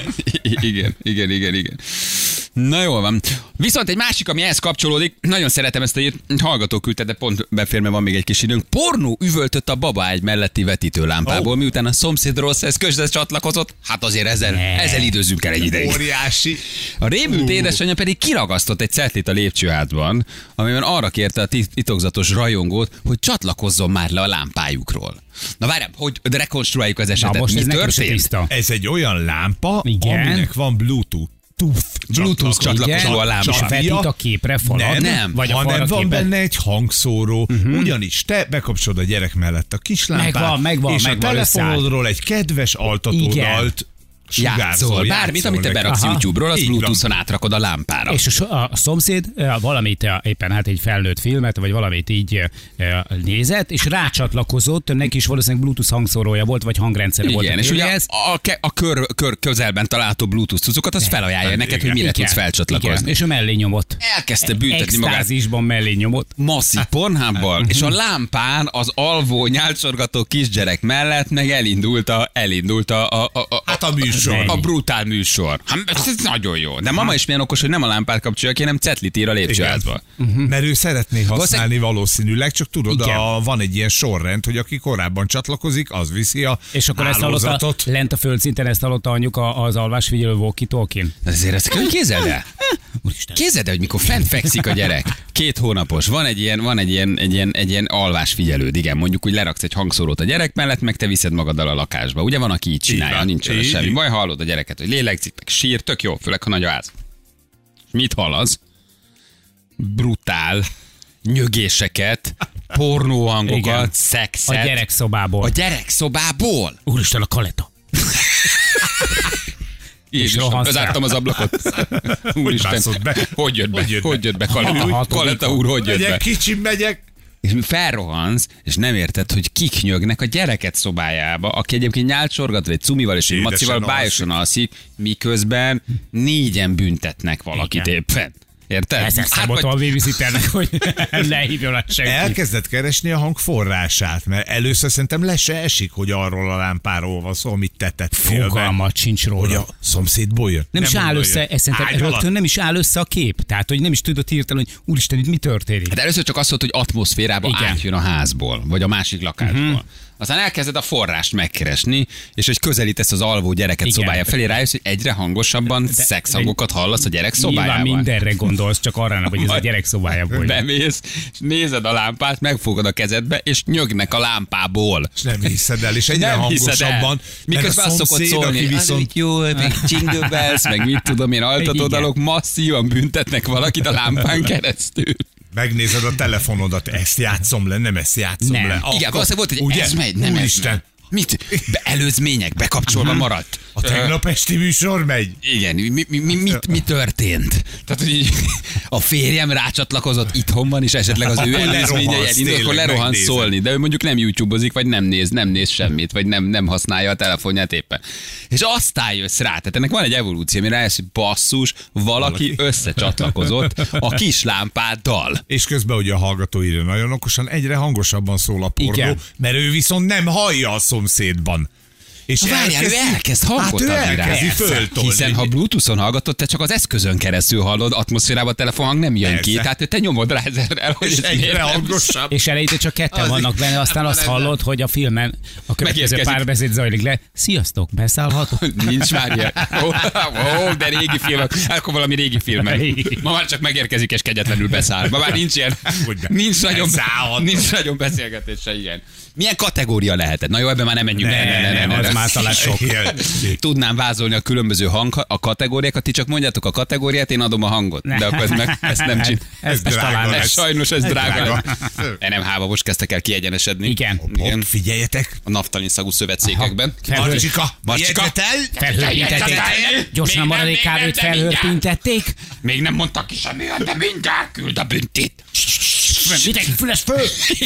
Igen, igen, igen, igen. Na jól van. Viszont egy másik, ami ehhez kapcsolódik, nagyon szeretem ezt a írt, hallgató küldte, de pont befér, mert van még egy kis időnk. Pornó üvöltött a babaágy melletti vetítőlámpából, Oh. miután a szomszéd rossz eszközhez csatlakozott. Hát azért ezzel, Ne. ezzel időzzünk el egy ideig. Óriási. A rémült Uh. édesanyja pedig kiragasztott egy cetlét a lépcsőházban, amiben arra kérte a titokzatos rajongót, hogy csatlakozzon már le a lámpájukról. Na várjál, hogy rekonstruáljuk az Na esetet. most Mi ez nekem se történt? tiszta. Ez egy olyan lámpa, Igen. aminek van Bluetooth. Tooth, Bluetooth csatlakozó a lámpa. És vetít a képre falad? Nem, Nem, Vagy a hanem falra van képet? benne egy hangszóró, uh-huh. ugyanis te bekapcsolod a gyerek mellett a kislámpát, Megvan, megvan, és megvan, a telefonodról egy kedves altatódalt Játszol. Bármit, amit te beraksz Aha. YouTube-ról, azt Így van. Bluetooth-on átrakod a lámpára. És a, so- a szomszéd eh, valamit eh, éppen hát egy felnőtt filmet, vagy valamit így eh, nézett, és rácsatlakozott, neki is valószínűleg Bluetooth hangszórója volt, vagy hangrendszere volt. Igen, a és ugye tévéhez. a, a, ke- a kör, kör közelben található Bluetooth cuccokat, az felajánlja neked, hogy mire tudsz Igen, felcsatlakozni. és ő mellé nyomott. Elkezdte büntetni magát Extázisban mellé nyomott. masszív Pornhubbal, és a lámpán az alvó, nyálcsorgató kisgyerek mellett meg elindult a, elindult a, a, a, a, Hát a műsor. a brutál műsor. Hát, ez nagyon jó. De mama is milyen okos, hogy nem a lámpát kapcsolja ki, hanem cetlit ír a lépcsőházba. Mert ő szeretné használni valószínűleg, csak tudod, Igen. a, van egy ilyen sorrend, hogy aki korábban csatlakozik, az viszi a És akkor ezt hallotta, hálózatot. lent a földszinten ezt hallotta anyuka az alvásfigyelő walkie-talkie-n. De azért ezt hogy képzeld el? Úristen. Képzeld el, hogy mikor fent fekszik a gyerek, két hónapos, van egy ilyen, van egy ilyen, egy ilyen, egy ilyen alvásfigyelőd, igen, mondjuk, hogy leraksz egy hangszórót a gyerek mellett, meg te viszed magaddal a lakásba. Ugye van, aki így csinálja, van. nincs vele Így. semmi baj, hallod a gyereket, hogy lélegzik, meg sír, tök jó, főleg, ha nagy a ház. Mit hallasz? Brutál nyögéseket, pornóhangokat, Igen. A szexet. gyerekszobából. A gyerekszobából. Úristen, a kaleta. Jézusom, rohansz bezártam rá. az ablakot. Úristen, bászott be? hogy jött be? Hogy jött be? Hogy jött be, Kaleta? Hatodik. Kaleta úr, hogy jött be? Megyek, kicsi megyek. És felrohansz, és nem érted, hogy kik nyögnek a gyereket szobájába, aki egyébként nyálcsorgat, vagy cumival és egy Édesen macival bájosan alszik, miközben négyen büntetnek valakit Igen. éppen. Érted? Ezzel Hát, szabadon a vagy- babysitternek, hogy ne hívjon a senki. Elkezdett keresni a hang forrását, mert először szerintem le se esik, hogy arról a lámpáról van szó, amit te tettél be. Fogalmat sincs róla. Hogy a szomszédból jön. Nem, nem is áll onnan össze, jön. ez szerintem Ágy alatt. rögtön nem is áll össze a kép. Tehát, hogy nem is tudod hirtelen, hogy úristen, itt mi történik. Hát először csak azt mondta, hogy atmoszférába Igen. átjön a házból, vagy a másik lakásból. Mhm. Uh-huh. Aztán elkezded a forrást megkeresni, és hogy közelítesz az alvó gyereket Igen. szobája felé, rájössz, hogy egyre hangosabban De- szexhangokat hallasz a gyerek Nyilván szobájában. mindenre gondolsz, csak arra nem, hogy ez a Majd gyerek szobájából jön. Bemész, és nézed a lámpát, megfogod a kezedbe, és nyögnek a lámpából. És nem hiszed el, és egyre Nem hiszed el. hangosabban. Miközben azt szokott szólni, aki viszont... viszont jó, meg Jingle Bells, meg mit tudom én, altatódalok, masszívan büntetnek valakit a lámpán keresztül. megnézed a telefonodat, ezt játszom le, nem ezt játszom Nem. le. Igen, valószínűleg volt, hogy ugye? ez megy, nem ez Úristen, megy. Mit? Be, előzmények bekapcsolva maradt. a tegnap esti műsor megy. Igen, mi, mi, mi, mi, mi történt? Tehát, hogy így, a férjem rácsatlakozott itthon van, és esetleg az ő Akkor előzményei lerohansz, elindul, akkor tényleg lerohan megnézed. szólni, de ő mondjuk nem YouTube-ozik, vagy nem néz, nem néz semmit, vagy nem, nem használja a telefonját éppen. És aztán jössz rá, tehát ennek van egy evolúció, ami rájössz, hogy basszus, valaki, valaki összecsatlakozott a kis lámpáddal. És közben ugye a hallgató írja nagyon okosan, egyre hangosabban szól a pornó, Igen. mert ő viszont nem hallja a szomszédban. És Várjál, ő elkezd hangot hát ő adni rá. elkezdi Persze. föltolni. Hiszen ha Bluetooth-on hallgatod, te csak az eszközön keresztül hallod, atmoszférába a telefonhang nem jön ki. Persze. Tehát te nyomod rá ezerrel, hogy és ez egyre miért nem- hangosabb. És elejétől csak ketten Az- vannak benne, aztán nem, azt nem, hallod, hogy a filmen a következő Megérkezik. párbeszéd zajlik le. Sziasztok, beszállhatok? Nincs már ilyen. Ó, ó, de régi filmek. Akkor valami régi filmek. Ma már csak megérkezik és kegyetlenül beszáll. Ma már nincs ilyen. Hogy be- Nincs nagyon, beszállhat. nincs nagyon beszélgetése, igen. Milyen kategória lehetett? Na jó, ebben már nem menjünk. Ne, Ne, ne, ne, ne, az ne. már talán sok. Igen. Tudnám vázolni a különböző hang, a kategóriákat, ti csak mondjátok a kategóriát, én adom a hangot. De akkor ezt, meg, ezt nem csinál. Ez drága talán lesz. Ez sajnos ez drága. drága. E nem hába, most kezdtek el kiegyenesedni. Igen. Hopp, figyeljetek. A naftalin szagú szövetségekben. Felhő- Marcsika, Marcsika. jegyzet el. Felhőpintették. Gyorsan a maradék kávét felhőpintették. Még nem mondtak ki semmi, de mindjárt küld a büntit. Mindenki füles föl!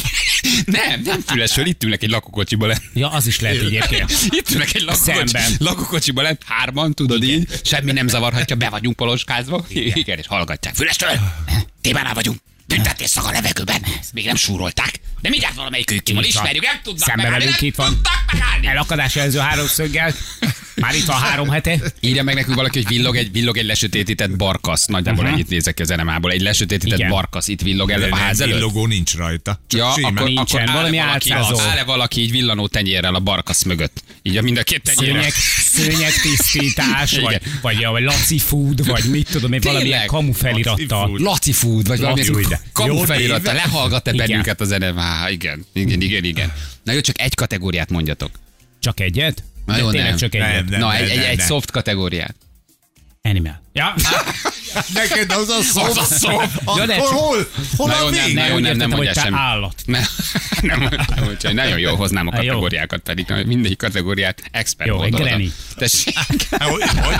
Nem, nem füles föl, itt ülnek egy lakókocsiba lent. Ja, az is lehet egyébként. Itt ülnek egy lakókocsi, Szemben. lakókocsiba lent, hárman, tudod így, semmi nem zavarhatja, be vagyunk poloskázva. Igen, Igen és hallgatják. Füles föl! Témánál vagyunk. Büntetés szag a levegőben. Még nem súrolták. De mindjárt valamelyikük ki van, Így van. ismerjük, nem tudnak Szembe megállni, velünk, nem itt van. tudtak megállni. Elakadás jelző háromszöggel. Már itt van három hete. Írja meg nekünk valaki, hogy villog egy, villog egy lesötétített barkasz. Nagyjából Aha. ennyit nézek ki az enemából. Egy lesötétített Igen. barkasz itt villog el a ház előtt. Villogó nincs rajta. Csak Ja, simán. akkor, nincsen, akkor valami áll-e valaki, álcázó. áll-e valaki így villanó tenyérrel a barkasz mögött? Így a mind a két tenyérrel. Szőnyeg, szőnyeg tisztítás, Igen. vagy, vagy, vagy Laci Food, vagy mit tudom én, valamilyen Tényleg? kamu felirattal. Food. Laci Food, vagy valami Laci Food. kamu Jó feliratta, név. lehallgat-e Igen. bennünket a zene? Á, igen, igen, igen, igen. Na jó, csak egy kategóriát mondjatok. Csak egyet? Na De jó, tényleg nem. csak egyet. Nem, nem. Na, egy, egy, nem, egy nem. soft kategóriát. Animal. Ja. Neked az a szó. Az a szó. Akkor de- hol? Hol Na jó, a nem, vég? ne, jó, úgy nem, nem értettem, hogy mondja te semmi. állat. Nem, nem, nem, nem, nagyon jól hoznám a Jó. kategóriákat, pedig mindegyik kategóriát expert Jó, volt. Granny. Tessék. Hogy- hogy?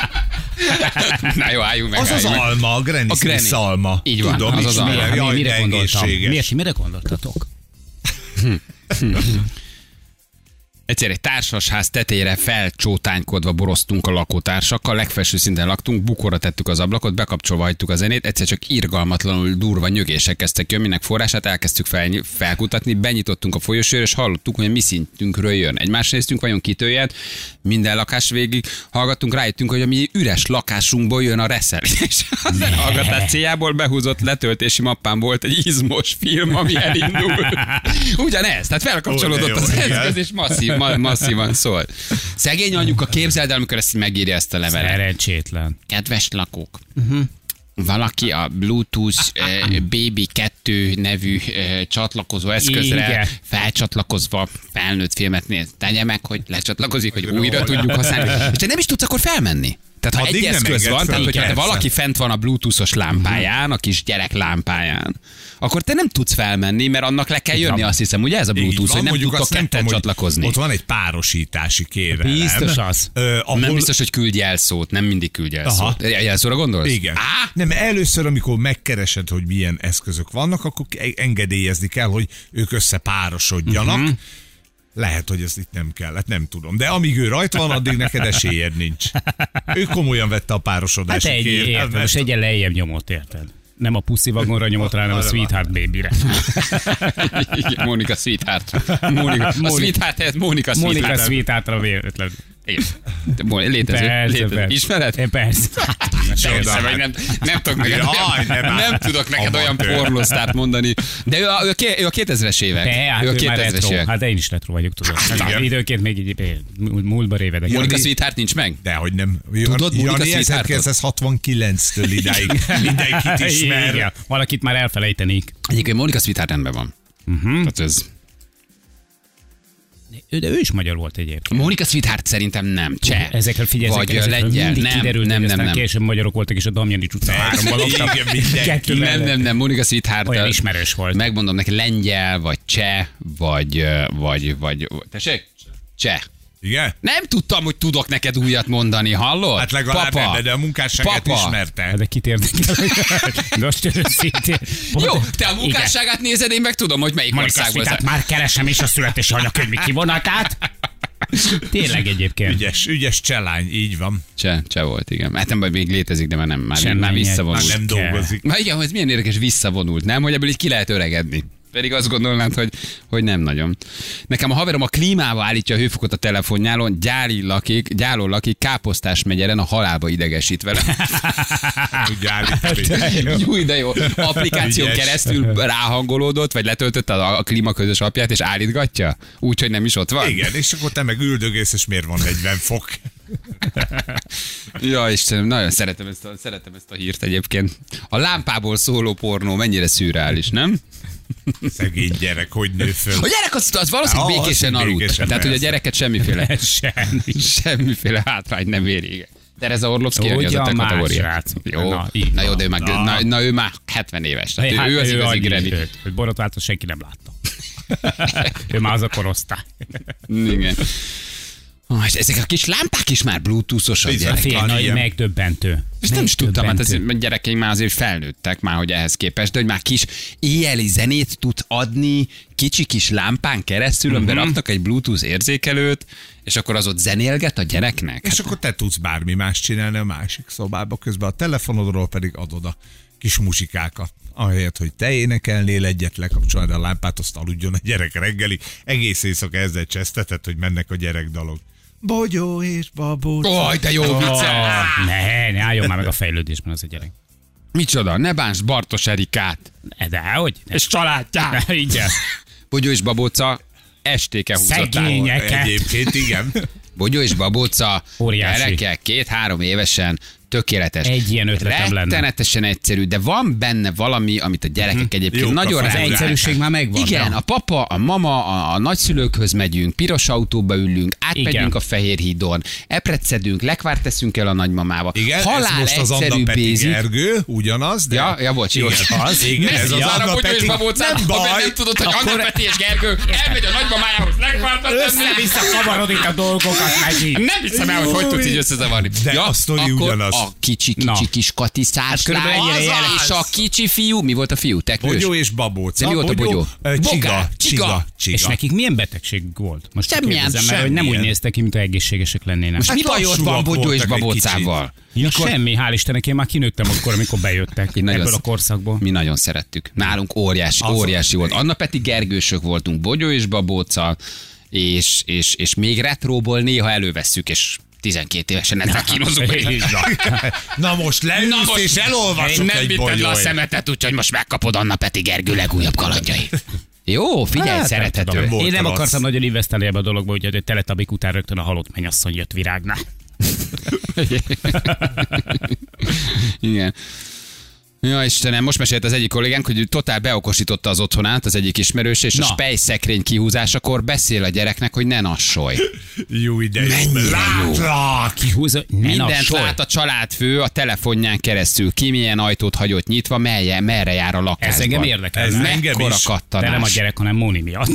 Na jó, álljunk meg. Az az álljunk meg. alma, a Granny A Granny. Smith alma. Így van, Tudom, az az alma. ismerem. Mi, Jaj, mire de gondoltam? egészséges. Miért, mire gondoltatok? Egyszer egy társasház tetejére felcsótánykodva boroztunk a lakótársakkal, legfelső szinten laktunk, bukóra tettük az ablakot, bekapcsolva hagytuk a zenét, egyszer csak irgalmatlanul durva nyögések kezdtek jönni, minek forrását elkezdtük fel, felkutatni, benyitottunk a folyosóra, és hallottuk, hogy a mi szintünkről jön. Egymást néztünk, vajon kitől jött, minden lakás végig hallgattunk, rájöttünk, hogy a mi üres lakásunkból jön a reszelés. A zenehallgatás céljából behúzott letöltési mappán volt egy izmos film, ami elindul. Ugyanez, tehát felkapcsolódott Ó, de jó, az igen. eszköz, és masszív, ma, masszívan szól. Szegény anyuka, képzeld el, amikor ezt megírja ezt a levelet. Szerencsétlen. Kedves lakók, uh-huh. valaki a Bluetooth uh, Baby kettő nevű uh, csatlakozó eszközre Igen. felcsatlakozva felnőtt filmet néz. Tegye meg, hogy lecsatlakozik, hogy újra tudjuk használni. És te nem is tudsz akkor felmenni. Tehát ha Addig egy nem eszköz engedsz van, fel, tehát hogyha te persze. valaki fent van a bluetoothos lámpáján, a kis gyerek lámpáján, akkor te nem tudsz felmenni, mert annak le kell jönni, azt hiszem, ugye ez a Így bluetooth, van, hogy nem mondjuk tudtok azt nem ketten tudom, hogy csatlakozni. Ott van egy párosítási kérelem. Biztos az. Ö, ahol... Nem biztos, hogy küldj jelszót, nem mindig küldj jelszót. Jelszóra gondolsz? Igen. Á, Nem, először, amikor megkeresed, hogy milyen eszközök vannak, akkor engedélyezni kell, hogy ők összepárosodjanak. Mhm. Uh-huh. Lehet, hogy ezt itt nem kellett, nem tudom. De amíg ő rajta van, addig neked esélyed nincs. Ő komolyan vette a Hát párosodási egy, érted, kérelmet. most egyen lejjebb nyomott, érted? Nem a puszi vagonra nyomott rá, hanem a Sweetheart Baby-re. Igen, Mónika Sweetheart. Mónika, a Sweetheart helyett Mónika Mónika Sweetheart. Sweetheartra véletlen. Igen. De Mó- Létező. Persze, létező. persze. Ismered? Én persze. Persze, vagy nem, nem tudok neked, Jaj, nem nem, áll. tudok neked olyan Amatőr. pornosztárt mondani. De ő a, ő a, ké- ő a kétezres évek. De, hát ő a ő már kétezres retro. évek. Hát én is retro vagyok, tudod. igen. Hát, időnként még így múltba révedek. Mónika Sweetheart nincs meg? Dehogy nem. Tudod, Mónika Jani Sweetheartot? ezerkilencszázhatvankilenctől idáig mindenkit ismer. Igen, valakit már elfelejtenék. Egyébként Mónika Sweetheart rendben van. Uh-huh. Tehát ez... Ő, de ő is magyar volt egyébként. Mónika Sweetheart szerintem nem. Cseh. Ezekről figyelj, Vagy ezekről lengyel. mindig Nem, kiderült, nem, hogy nem, aztán nem. később magyarok voltak, és a Damjanics utca háromban laktak. Igen, mindenki. Kettőben. Nem, nem, nem, Mónika Sweetheart. Olyan ö, ismerős volt. Megmondom neki, lengyel, vagy cseh, vagy, ö, vagy, vagy, tessék? Cseh. Igen? Nem tudtam, hogy tudok neked újat mondani, hallod? Hát legalább Papa. ebbe, de a munkásságát Papa. ismerte. De kit érdekel? Most őszintén. Jó, te a munkásságát nézed, én meg tudom, hogy melyik Monika országból. Sweetheart, már keresem is a születési anyakönyvi kivonatát. Tényleg egyébként. Ügyes, ügyes cselány, így van. Cseh, cseh volt, igen. Hát nem baj, még létezik, de már nem, már, Semmi már nyert. visszavonult. Már nem kell. dolgozik. Na igen, ez milyen érdekes, visszavonult, nem? Hogy ebből így ki lehet öregedni. Pedig azt gondolnád, hogy, hogy nem nagyon. Nekem a haverom a klímába állítja a hőfokot a telefonjálon, gyári lakik, gyálon lakik, Káposztás megyeren a halálba idegesít vele. Tudja állítani. Új, de jó. Applikáción Ügyes. keresztül ráhangolódott, vagy letöltött a, a klímaközös apját, és állítgatja? Úgy, hogy nem is ott van? Igen, és akkor te meg üldögész, és miért van negyven fok? Ja, Istenem, nagyon szeretem ezt, a, szeretem ezt a hírt egyébként. A lámpából szóló pornó mennyire szürreális, nem? Szegény gyerek, hogy nő föl. A gyerek az, az valószínűleg Ja, az békésen aludt. békésen, Tehát, hogy a persze. gyereket semmiféle, Semmi. semmiféle hátrány nem éri. Tereza Orlovszki, az a Ugyan te más, kategória. srác. Jó, Na, na, így na jó, van. de ő már, Na. na, na, ő már hetven éves. Tehát Hát ő, ő az igazi annyi, Granny. őt, hogy borotváltot senki nem látta. Ő már az a korosztály. Igen. Oh, és ezek a kis lámpák is már bluetooth-osak, Bizony. gyerek. Fél, Van nagy ilyen. megdöbbentő. És nem is tudtam, hát ez, Megdöbbentő. a gyerekeink már azért felnőttek már, hogy ehhez képest, de hogy már kis éjjeli zenét tud adni kicsi kis lámpán keresztül, amiben Mhm. raktak egy bluetooth érzékelőt, és akkor az ott zenélget a gyereknek. És akkor te tudsz bármi más csinálni a másik szobába, közben a telefonodról pedig adod a kis muzsikákat. Ahelyett, hogy te énekelnél egyet, lekapcsolod a lámpát, azt aludjon a gyerek reggeli. Egész éjszaka ezzel csesztetett, hogy mennek a gyerekdalok. Bogyó és babóc. Oj, de jó vicces! Oh, ne, ne álljon már meg a fejlődésben az a gyerek. Micsoda, ne bánts Bartos Erikát, De hogy? és családját. Igen. Bogyó és Babóca estéke húzották. Szegényeket. Egyébként igen. Bogyó és Babóca Óriási. gyerekek két-három évesen tökéletes. Egy ilyen ötletem lenne. Rettenetesen egyszerű, de van benne valami, amit a gyerekek egyébként Jó, nagyon Az rá. egyszerűség már megvan. Igen, a papa, a mama, a, a nagyszülőkhöz megyünk, piros autóba ülünk, átmegyünk Igen. a Fehér hídon, eprecedünk, lekvárt teszünk el a nagymamával. Igen, Halál ez most az egyszerű, Anna Peti basic. Gergő, ugyanaz, de... Ja, ja, bocs, jó. Igen, az, igen, ez az Ja, Anna hogy ő is Peti. babócán, Nem ha baj. nem tudod, hogy Akkor- Anna Peti és Gergő elmegy a nagymamájához lekvártat tenni. Össze-vissza kavarod itt a dolgokat, Megyi. Nem hiszem el, hogy hogy tudsz így összezavarni. De a sztori akkor ugyanaz. a kicsi, kicsi, Na. kis Kati Száslán, körülbelül ennyire és a kicsi fiú, mi volt a fiú? Teknős? Bogyó és babóca. De mi volt a bogyó? Ö, Boga, Csiga, csiga. csiga, csiga. És nekik milyen betegség volt? Most Semmilyen, kérdezem, mert hogy nem úgy semmilyen. néztek ki, mint egészségesek lennének. Most mi Hát bajod van lassúak Bogyó és voltak egy babócával? Ja, semmi, hál' Istennek, én már kinőttem akkor, amikor bejöttek Én nagyon ebből a sz- korszakból. Mi nagyon szerettük. Nálunk óriási, Az óriási az volt. ideig. Anna Peti Gergősök voltunk, Bogyó és babóca, és, és, és még retróból néha elővesszük, és tizenkét évesen ezzel kínozunk. Na most leülsz Na most és elolvasok nem egy bitted le a bogyót. szemetet, úgyhogy most megkapod Anna Peti Gergő legújabb kalandjait. Jó, figyelj, Hát, nem szerethető. tudom. Volt Én nem rossz. akartam nagyon investálni ebbe a dologba, úgyhogy a teletabik után rögtön a halott mennyasszony jött virágnál. Igen. Ja, Istenem, most mesélt az egyik kollégánk, hogy ő totál beokosította az otthonát, az egyik ismerős, és Na. a spejszekrény kihúzásakor beszél a gyereknek, hogy ne nassolj. Jó ide, jó. Mennyire Látlak! Kihúzza, ne Mindent nassolj. lát a családfő a telefonján keresztül. Ki milyen ajtót hagyott nyitva, melye, merre jár a lakásban. Ez engem érdekel. Ez Ez engem Mekkora is. kattanás. de nem a gyerek, hanem Móni miatt.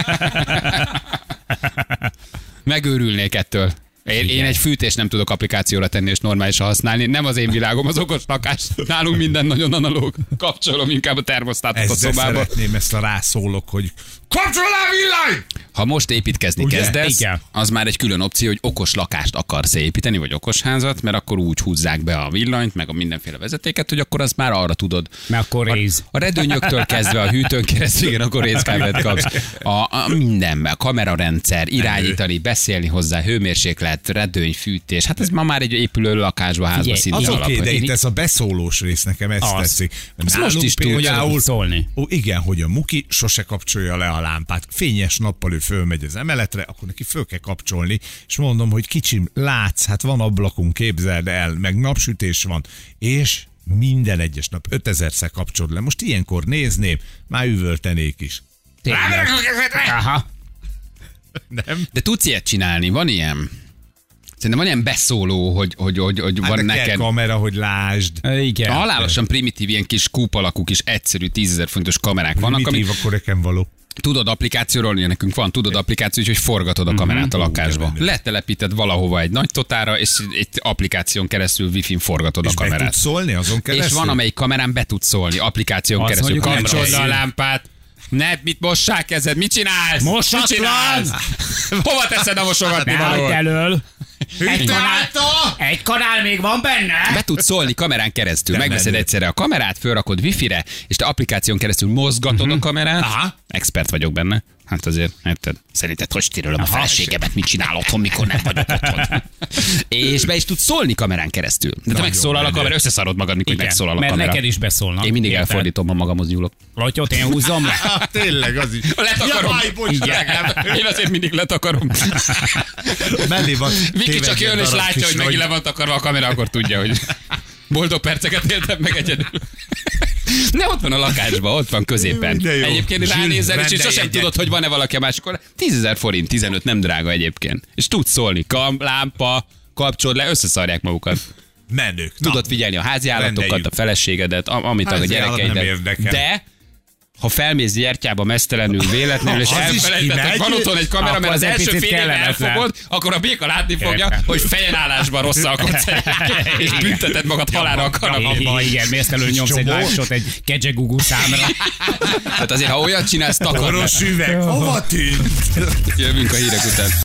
Megőrülnék ettől. Én, én egy fűtést nem tudok applikációra tenni és normálisan használni. Nem az én világom, az okos lakás. Nálunk minden nagyon analóg. Kapcsolom inkább a termosztátot a Ezzel szobába. szeretném ezt a rászólok, hogy kapcsol a villany! Ha most építkezni Ugye? kezdesz, Igen. az már egy külön opció, hogy okos lakást akarsz építeni, vagy okos házat, mert akkor úgy húzzák be a villanyt, meg a mindenféle vezetéket, hogy akkor azt már arra tudod. Mert akkor rész. A redőnyöktől kezdve a hűtőn keresztül, igen, akkor részkábelt kapsz. A, a mindenben, kamerarendszer, irányítani, beszélni hozzá, hőmérséklet, redőny, fűtés. Hát ez ma már egy épülő lakásba, házba Figyelj, szinte Az Igen, oké, alap. de Én- itt ez a beszólós rész nekem ezt Az. tetszik. Azt Nálunk most is tud, Hogy például- tudod szólni. Ó, igen, hogy a Muki sose kapcsolja le a lámpát. Fényes nappal ő fölmegy az emeletre, akkor neki föl kell kapcsolni, és mondom, hogy kicsim, látsz, hát van ablakunk, képzeld el, meg napsütés van, és minden egyes nap ötezerszer kapcsolod le. Most ilyenkor nézném, már üvöltenék is. Tényleg. Aha. Nem? De tudsz ilyet csinálni, van ilyen? Szerintem van ilyen beszóló, hogy, hogy, hogy, hogy Hát van de kell neked. kamera, hogy lásd. Igen. Halálosan primitív, ilyen kis kúp alakú, kis egyszerű tízezer fontos kamerák vannak, ami Primitív, akkor nekem való. tudod applikációról, ugye nekünk van, tudod applikáció, hogy forgatod a kamerát a lakásba. de menő. Letelepíted valahova egy nagy totára, és egy applikáción keresztül wifi-n forgatod És a be kamerát. tudsz szólni azon keresztül? És van, amelyik kamerán be tudsz szólni, applikáción Azt keresztül. mondjuk, Kapcsold le a nem lámpát. Ne, mit mossál kezed? Mit csinálsz? Mosatlan! Mit csinálsz? Hova teszed a mosogatni Ne hagyd valót? elől. Egy kanál, Hütelta! egy kanál még van benne? Be tudsz szólni kamerán keresztül. De Megveszed menő. egyszerre a kamerát, fölrakod wifi-re, és te applikáción keresztül mozgatod a kamerát. Aha. Expert vagyok benne. Hát azért, érted? Szerinted hogy stírölöm a feleségemet, mit csinál otthon, mikor nem vagyok otthon? És be is tudsz szólni kamerán keresztül. De te Nagyon megszólal a menő. kamera, összeszarod magad, mikor Igen, megszólal a mert kamera. neked is beszólnak. Én mindig Érted? elfordítom, ha magamhoz nyúlok. Lotyot én húzzom le. Ah, tényleg, az is. Letakarom. Jaj, bocs, Igen. Én azért mindig letakarom. Mellé van. Viki csak jön és darab látja, kis hogy megint nagy- le van takarva a kamera, akkor tudja, hogy boldog perceket éltem meg egyedül. Ne, ott van a lakásban, ott van középen. De jó. Egyébként Zsül, ránézel, és rendelj sosem egyet. tudod, hogy van-e valaki a másikon. tízezer forint, tizenöt nem drága egyébként. És tudsz szólni, kam, lámpa, kapcsolod le, összeszarják magukat. Menők. Na, Tudod figyelni a házi állatokat, rendeljük. a feleségedet, a- amit a Házi állat nem gyerekeidet. érdekel. De ha felmész gyertyába mesztelenül véletlenül, és Az is elfelejtetted, kimegy. van otthon egy kamera, Akkor mert az az egy első picit fél évben kellemetlen. elfogod, akkor a béka látni fogja, Értem. hogy fejenállásban rosszalkodsz, és bünteted magad halálra a kanapában. Igen, mész elő nyomsz egy csomó. lássot egy kedzsegugú számra. Tehát azért, ha olyat csinálsz, takard le. Koros üveg, hova tűnt? Jövünk a hírek után.